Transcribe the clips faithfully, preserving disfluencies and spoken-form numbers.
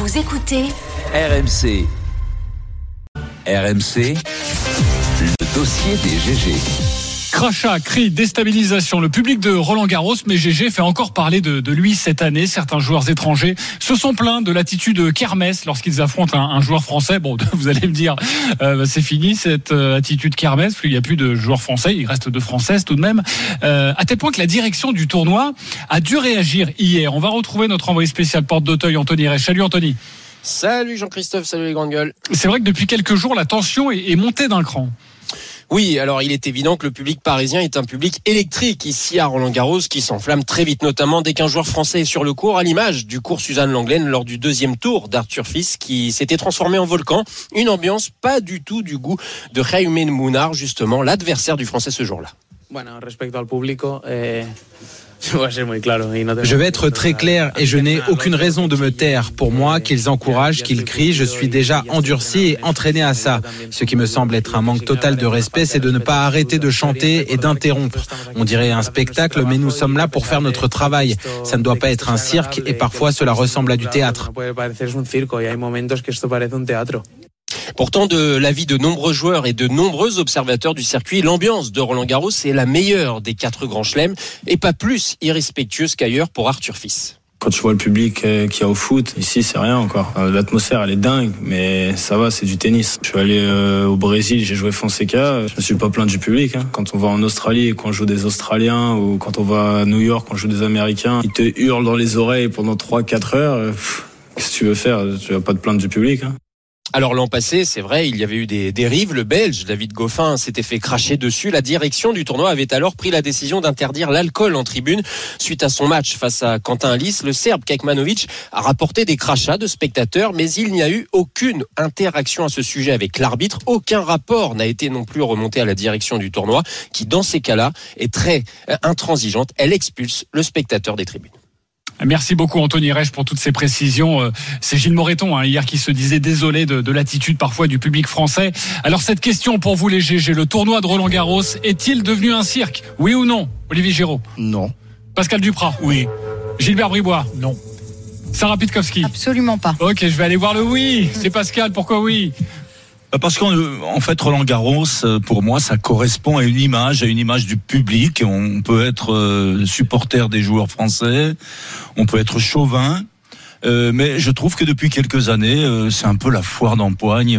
Vous écoutez R M C. R M C, le dossier des G G. Crachat, cris, déstabilisation. Le public de Roland-Garros, mais G G fait encore parler de, de lui cette année. Certains joueurs étrangers se sont plaints de l'attitude kermesse lorsqu'ils affrontent un, un joueur français. Bon, vous allez me dire, euh, c'est fini cette euh, attitude kermesse. Il n'y a plus de joueurs français, il reste deux françaises tout de même. Euh, à tel point que la direction du tournoi a dû réagir hier. On va retrouver notre envoyé spécial porte d'Auteuil, Anthony Reich. Salut Anthony. Salut Jean-Christophe, salut les grandes gueules. C'est vrai que depuis quelques jours, la tension est, est montée d'un cran. Oui, alors il est évident que le public parisien est un public électrique ici à Roland-Garros qui s'enflamme très vite, notamment dès qu'un joueur français est sur le court, à l'image du court Suzanne Lenglen lors du deuxième tour d'Arthur Fils qui s'était transformé en volcan. Une ambiance pas du tout du goût de Jaime Munar, justement l'adversaire du français ce jour-là. Bueno, respecto al público, eh... Je vais être très clair et je n'ai aucune raison de me taire. Pour moi, qu'ils encouragent, qu'ils crient, je suis déjà endurci et entraîné à ça. Ce qui me semble être un manque total de respect, c'est de ne pas arrêter de chanter et d'interrompre. On dirait un spectacle, mais nous sommes là pour faire notre travail. Ça ne doit pas être un cirque et parfois cela ressemble à du théâtre. Pourtant, de l'avis de nombreux joueurs et de nombreux observateurs du circuit, l'ambiance de Roland-Garros est la meilleure des quatre grands chelems et pas plus irrespectueuse qu'ailleurs pour Arthur Fils. Quand tu vois le public qu'il y a au foot, ici c'est rien encore. L'atmosphère elle est dingue, mais ça va, c'est du tennis. Je suis allé euh, au Brésil, j'ai joué Fonseca, je me suis pas plaint du public. Hein. Quand on va en Australie et qu'on joue des Australiens, ou quand on va à New York, qu'on joue des Américains, ils te hurlent dans les oreilles pendant trois à quatre heures. Pff, qu'est-ce que tu veux faire? Tu vas pas te plaindre du public. Hein. Alors l'an passé, c'est vrai, il y avait eu des dérives. Le Belge David Goffin s'était fait cracher dessus. La direction du tournoi avait alors pris la décision d'interdire l'alcool en tribune. Suite à son match face à Quentin Alice, le Serbe Kekmanovic a rapporté des crachats de spectateurs, mais il n'y a eu aucune interaction à ce sujet avec l'arbitre. Aucun rapport n'a été non plus remonté à la direction du tournoi, qui dans ces cas-là est très intransigeante. Elle expulse le spectateur des tribunes. Merci beaucoup Anthony Reich pour toutes ces précisions. C'est Gilles Moreton hein, hier qui se disait désolé de, de l'attitude parfois du public français. Alors cette question pour vous les G G, le tournoi de Roland-Garros est-il devenu un cirque? Oui ou non? Olivier Giraud? Non. Pascal Duprat? Oui. Gilbert Bribois? Non. Sarah Pitkowski? Absolument pas. Ok, je vais aller voir le oui. C'est Pascal, pourquoi oui? Parce qu'en en fait, Roland-Garros, pour moi, ça correspond à une image, à une image du public. On peut être supporter des joueurs français, on peut être chauvin, euh, mais je trouve que depuis quelques années, euh, c'est un peu la foire d'empoigne.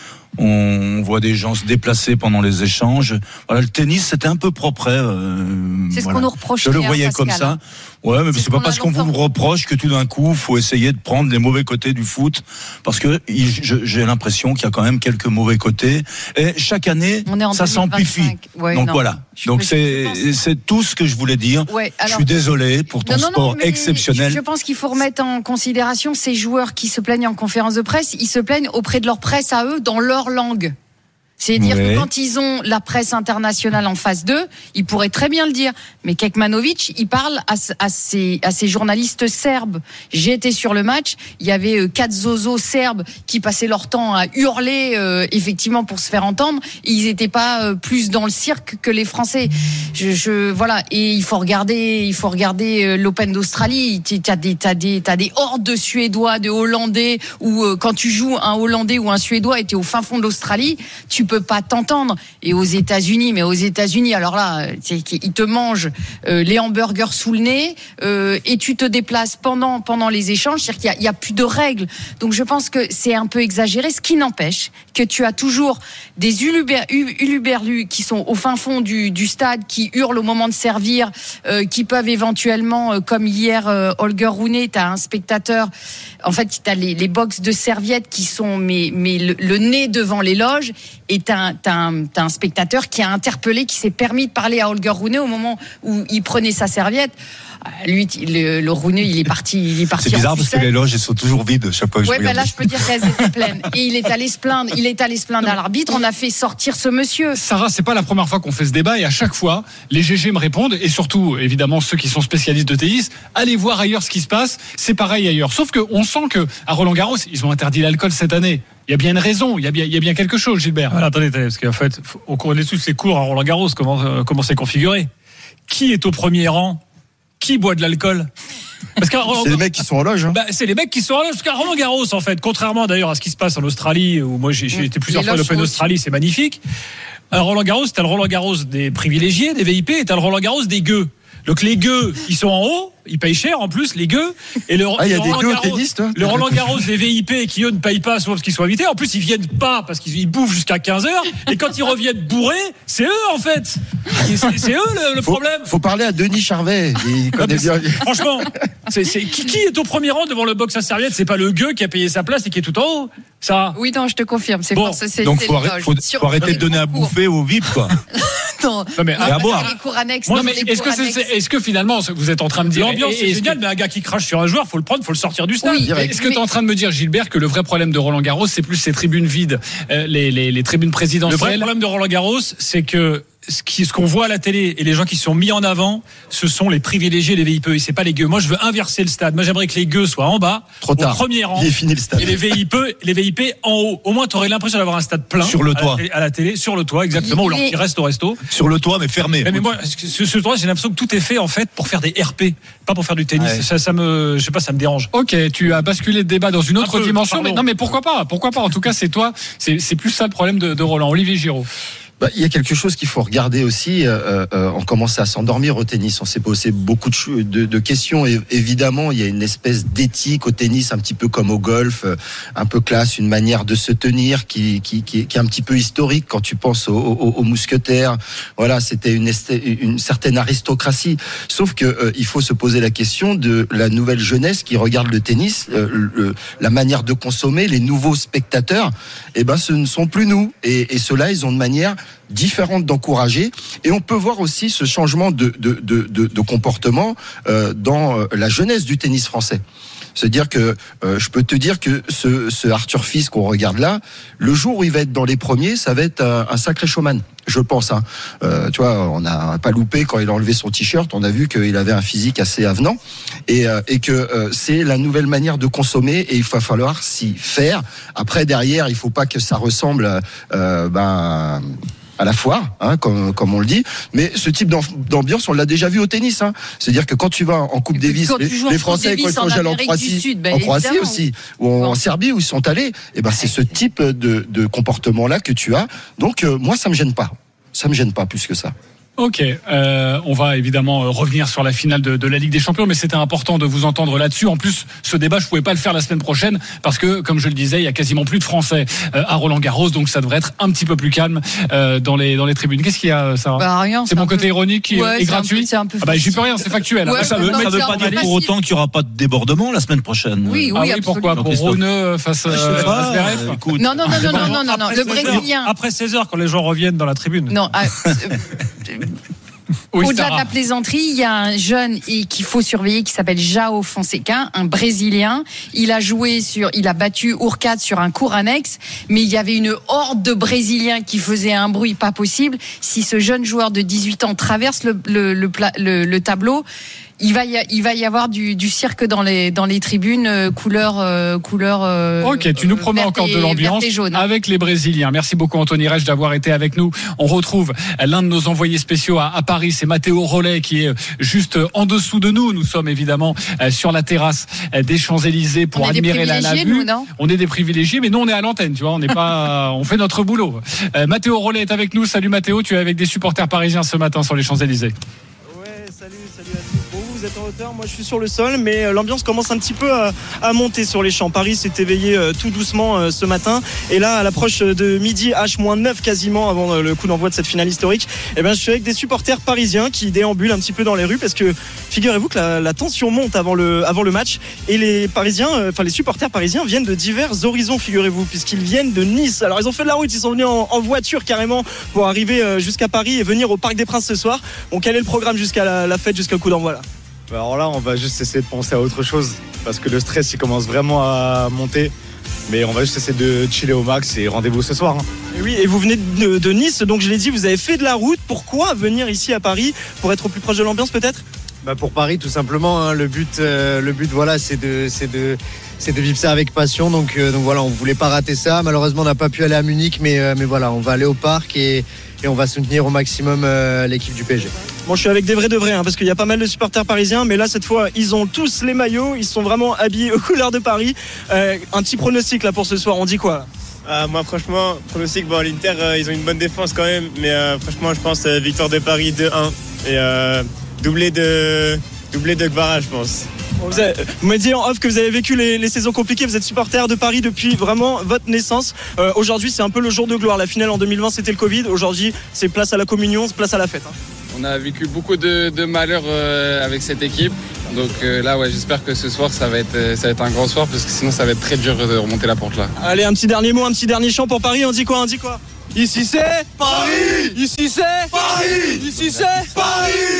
On voit des gens se déplacer pendant les échanges. Voilà, le tennis, c'était un peu propre. Euh, c'est ce voilà. qu'on nous reproche. Je le voyais comme ça. Ouais, mais c'est, c'est pas parce qu'on vous reproche que tout d'un coup, faut essayer de prendre les mauvais côtés du foot, parce que j'ai l'impression qu'il y a quand même quelques mauvais côtés. Et chaque année, ça s'amplifie. Ouais, Donc non, voilà. Donc c'est c'est tout ce que je voulais dire. Ouais, alors, je suis désolé pour ton non, non, sport non, exceptionnel. Je, je pense qu'il faut remettre en considération ces joueurs qui se plaignent en conférence de presse. Ils se plaignent auprès de leur presse à eux dans leur langue. C'est-à-dire ouais. que quand ils ont la presse internationale en face d'eux, ils pourraient très bien le dire. Mais Kekmanovic, il parle à, à, ces, à ces journalistes serbes. J'étais sur le match, il y avait euh, quatre zozos serbes qui passaient leur temps à hurler, euh, effectivement, pour se faire entendre. Et ils n'étaient pas euh, plus dans le cirque que les Français. Je, je, voilà. Et il faut regarder, il faut regarder euh, l'Open d'Australie. T'as des, t'as des, t'as des hordes de Suédois, de Hollandais, où euh, quand tu joues un Hollandais ou un Suédois et t'es au fin fond de l'Australie, tu peux pas t'entendre. Et aux États-Unis, mais aux États-Unis, alors là, ils te mangent euh, les hamburgers sous le nez euh, et tu te déplaces pendant pendant les échanges. C'est-à-dire qu'il y a, il y a plus de règles. Donc je pense que c'est un peu exagéré. Ce qui n'empêche que tu as toujours des uluber, uluberlus qui sont au fin fond du, du stade, qui hurlent au moment de servir, euh, qui peuvent éventuellement, euh, comme hier, euh, Holger Rune, t'as un spectateur. En fait, t'as les, les box de serviettes qui sont mais mais le, le nez devant les loges. Et t'as un, t'as, un, t'as un spectateur qui a interpellé, qui s'est permis de parler à Holger Rune au moment où il prenait sa serviette. Lui, le, le Rune, il est parti, il est parti. C'est bizarre parce que les loges, elles sont toujours vides chaque fois que je regarde. Ouais, ben là, je peux dire qu'elles étaient pleines. Et il est allé se plaindre, il est allé se plaindre à l'arbitre. On a fait sortir ce monsieur. Sarah, c'est pas la première fois qu'on fait ce débat et à chaque fois, les G G me répondent et surtout, évidemment, ceux qui sont spécialistes de tennis, allez voir ailleurs ce qui se passe. C'est pareil ailleurs. Sauf que on sent que à Roland-Garros, ils ont interdit l'alcool cette année. Il y a bien une raison, il y a bien, il y a bien quelque chose, Gilbert. Voilà, attendez, attendez, parce qu'en fait, au cours de tous ces cours à Roland-Garros, comment, euh, comment c'est configuré? Qui est au premier rang qui boit de l'alcool? Parce qu'à Roland... C'est les mecs qui sont en loge. Hein. Bah, c'est les mecs qui sont en loge. Parce qu'à Roland Garros, en fait, contrairement d'ailleurs à ce qui se passe en Australie, où moi j'ai, j'ai été plusieurs fois à l'Open d'Australie, c'est magnifique. À Roland Garros, t'as le Roland Garros des privilégiés, des V I P, et t'as le Roland Garros des gueux. Donc les gueux, ils sont en haut, ils payent cher en plus, les gueux. Et le, ah, il y a le des Roland gueux Garros, au tennis, toi ? Le Roland Garros des V I P qui eux ne payent pas souvent parce qu'ils sont invités. En plus, ils viennent pas parce qu'ils ils bouffent jusqu'à quinze heures. Et quand ils reviennent bourrés, c'est eux en fait. C'est, c'est eux le, le faut, problème. Faut parler à Denis Charvet. Il connaît bien. Franchement, c'est, c'est, qui, qui est au premier rang devant le box à serviette? C'est pas le gueux qui a payé sa place et qui est tout en haut. Ça. Oui, non, je te confirme. C'est bon, force, c'est, donc c'est faut, arrêter, faut, faut arrêter de donner à bouffer aux V I P, quoi. non, non, mais, non, à boire. Les cours annexes. Moi, non, mais mais les est-ce, que c'est, est-ce que finalement, vous êtes en train de dire l'ambiance c'est génial, mais un gars qui crache sur un joueur, faut le prendre, faut le sortir du stade. Oui, est-ce que tu es en train de me dire, Gilbert, que le vrai problème de Roland Garros, c'est plus ces tribunes vides, euh, les, les, les tribunes présidentielles? Le vrai problème de Roland Garros, c'est que ce, qui, ce qu'on voit à la télé et les gens qui sont mis en avant, ce sont les privilégiés, les V I P, et c'est pas les gueux. Moi, je veux inverser le stade. Moi, j'aimerais que les gueux soient en bas, Trop tard. au premier rang, il est fini le stade. et les V I P, les V I P en haut. Au moins, tu aurais l'impression d'avoir un stade plein sur le toit, à la, à la télé, sur le toit, exactement, il, ou alors qu'ils restent au resto. Sur le toit, mais fermé. Mais, mais moi, ce, ce toit, j'ai l'impression que tout est fait en fait pour faire des R P, pas pour faire du tennis. Ouais. Ça, ça me, je sais pas, ça me dérange. Ok, tu as basculé le débat dans une autre peu, dimension. Mais, non, mais pourquoi pas? Pourquoi pas? En tout cas, c'est toi. C'est, c'est plus ça le problème de, de Roland. Olivier Giraud. Bah, il y a quelque chose qu'il faut regarder aussi. Euh, euh, on commence à s'endormir au tennis. On s'est posé beaucoup de, de, de questions. Et évidemment, il y a une espèce d'éthique au tennis, un petit peu comme au golf, un peu classe, une manière de se tenir qui, qui, qui, qui est un petit peu historique quand tu penses aux, aux, aux mousquetaires. Voilà, c'était une, une certaine aristocratie. Sauf que euh, il faut se poser la question de la nouvelle jeunesse qui regarde le tennis, euh, le, la manière de consommer, les nouveaux spectateurs. Eh ben, ce ne sont plus nous. Et, et ceux-là, ils ont une manière différente d'encourager, et on peut voir aussi ce changement de, de, de, de, de comportement euh, dans la jeunesse du tennis français. C'est-à-dire que euh, je peux te dire que ce, ce Arthur Fils qu'on regarde là, le jour où il va être dans les premiers, ça va être un, un sacré showman, je pense. Hein. Euh, tu vois, on n'a pas loupé quand il a enlevé son t-shirt, on a vu qu'il avait un physique assez avenant, et, euh, et que euh, c'est la nouvelle manière de consommer, et il va falloir s'y faire. Après, derrière, il faut pas que ça ressemble euh, ben à la foire, hein, comme, comme on le dit. Mais ce type d'ambiance, on l'a déjà vu au tennis. Hein. C'est-à-dire que quand tu vas en Coupe Davis, les, les Français, quand ils sont allés en Croatie, Sud, ben en Croatie aussi, ou en, en Serbie, où ils sont allés, et ben c'est ce type de, de comportement-là que tu as. Donc, euh, moi, ça me gêne pas. Ça me gêne pas plus que ça. Ok, euh, on va évidemment revenir sur la finale de, de la Ligue des Champions, mais c'était important de vous entendre là-dessus. En plus, ce débat, je pouvais pas le faire la semaine prochaine parce que, comme je le disais, il y a quasiment plus de Français euh, à Roland-Garros, donc ça devrait être un petit peu plus calme euh, dans les dans les tribunes. Qu'est-ce qu'il y a, Sarah? Bah rien. C'est, c'est mon côté peu... ironique qui ouais, est gratuit. Un peu, c'est un peu ah bah j'y peux rien, c'est factuel. Ouais, ça veut, ça veut pas dire pour autant qu'il y aura pas de débordement la semaine prochaine. Oui, oui, ah oui pourquoi? Pour Rune face euh, à Zverev? Non, non, non, non, non, non, non, non. Le Brésilien. Après seize heures, quand les gens reviennent dans la tribune. Non. Oui, au-delà Sarah. de la plaisanterie, il y a un jeune et qu'il faut surveiller qui s'appelle João Fonseca, un Brésilien. Il a joué sur, il a battu Urquade sur un court annexe, mais il y avait une horde de Brésiliens qui faisaient un bruit pas possible. Si ce jeune joueur de dix-huit ans traverse le, le, le, le, le tableau, il va y, a, il va y avoir du, du cirque dans les, dans les tribunes, euh, couleur, euh, couleur. Euh, ok, tu nous promets encore et, de l'ambiance jaune, hein. Avec les Brésiliens. Merci beaucoup Anthony Reich d'avoir été avec nous. On retrouve l'un de nos envoyés spéciaux à, à Paris, c'est Matteo Rollet qui est juste en dessous de nous. Nous sommes évidemment sur la terrasse des Champs-Élysées pour admirer la, la vue. Nous, non on est des privilégiés, mais nous on est à l'antenne, tu vois. On n'est pas, on fait notre boulot. Euh, Matteo Rollet est avec nous. Salut Matteo, tu es avec des supporters parisiens ce matin sur les Champs-Élysées. Ouais, salut, salut à tous. Vous êtes en hauteur, moi je suis sur le sol, mais l'ambiance commence un petit peu à, à monter sur les champs. Paris s'est éveillé euh, tout doucement euh, ce matin, et là à l'approche de midi, H moins neuf quasiment avant euh, le coup d'envoi de cette finale historique, eh ben, je suis avec des supporters parisiens qui déambulent un petit peu dans les rues, parce que figurez-vous que la, la tension monte avant le, avant le match, et les Parisiens, euh, enfin les supporters parisiens viennent de divers horizons, figurez-vous, puisqu'ils viennent de Nice. Alors ils ont fait de la route, ils sont venus en, en voiture carrément pour arriver euh, jusqu'à Paris et venir au Parc des Princes ce soir. Bon, quel est le programme jusqu'à la, la fête, jusqu'à le coup d'envoi là? Alors là, on va juste essayer de penser à autre chose parce que le stress il commence vraiment à monter. Mais on va juste essayer de chiller au max et rendez-vous ce soir. Hein. Et oui, et vous venez de, de Nice, donc je l'ai dit, vous avez fait de la route. Pourquoi venir ici à Paris? Pour être au plus proche de l'ambiance peut-être? Bah pour Paris tout simplement. Hein. Le but, euh, le but voilà, c'est de, c'est de, c'est de vivre ça avec passion. Donc, euh, donc voilà, on voulait pas rater ça. Malheureusement, on n'a pas pu aller à Munich, mais, euh, mais voilà, on va aller au parc et, et on va soutenir au maximum euh, l'équipe du P S G. Bon, je suis avec des vrais de vrais, hein, parce qu'il y a pas mal de supporters parisiens, mais là, cette fois, ils ont tous les maillots, ils sont vraiment habillés aux couleurs de Paris. Euh, un petit pronostic là pour ce soir, on dit quoi? Ah, moi franchement, pronostic, bon, l'Inter euh, ils ont une bonne défense quand même, mais euh, franchement je pense euh, victoire de Paris deux un et euh, doublé de doublé de Kvara, je pense. Bon, vous, avez, vous m'avez dit en off que vous avez vécu les, les saisons compliquées, vous êtes supporter de Paris depuis vraiment votre naissance. Euh, aujourd'hui c'est un peu le jour de gloire, la finale en deux mille vingt c'était le Covid, aujourd'hui c'est place à la communion, c'est place à la fête. Hein. On a vécu beaucoup de, de malheurs euh, avec cette équipe. Donc euh, là, ouais, j'espère que ce soir, ça va, être, ça va être un grand soir parce que sinon, ça va être très dur de remonter la pente là. Allez, un petit dernier mot, un petit dernier chant pour Paris. On dit quoi? On dit quoi? Ici c'est Paris. Ici c'est Paris. Ici c'est Paris.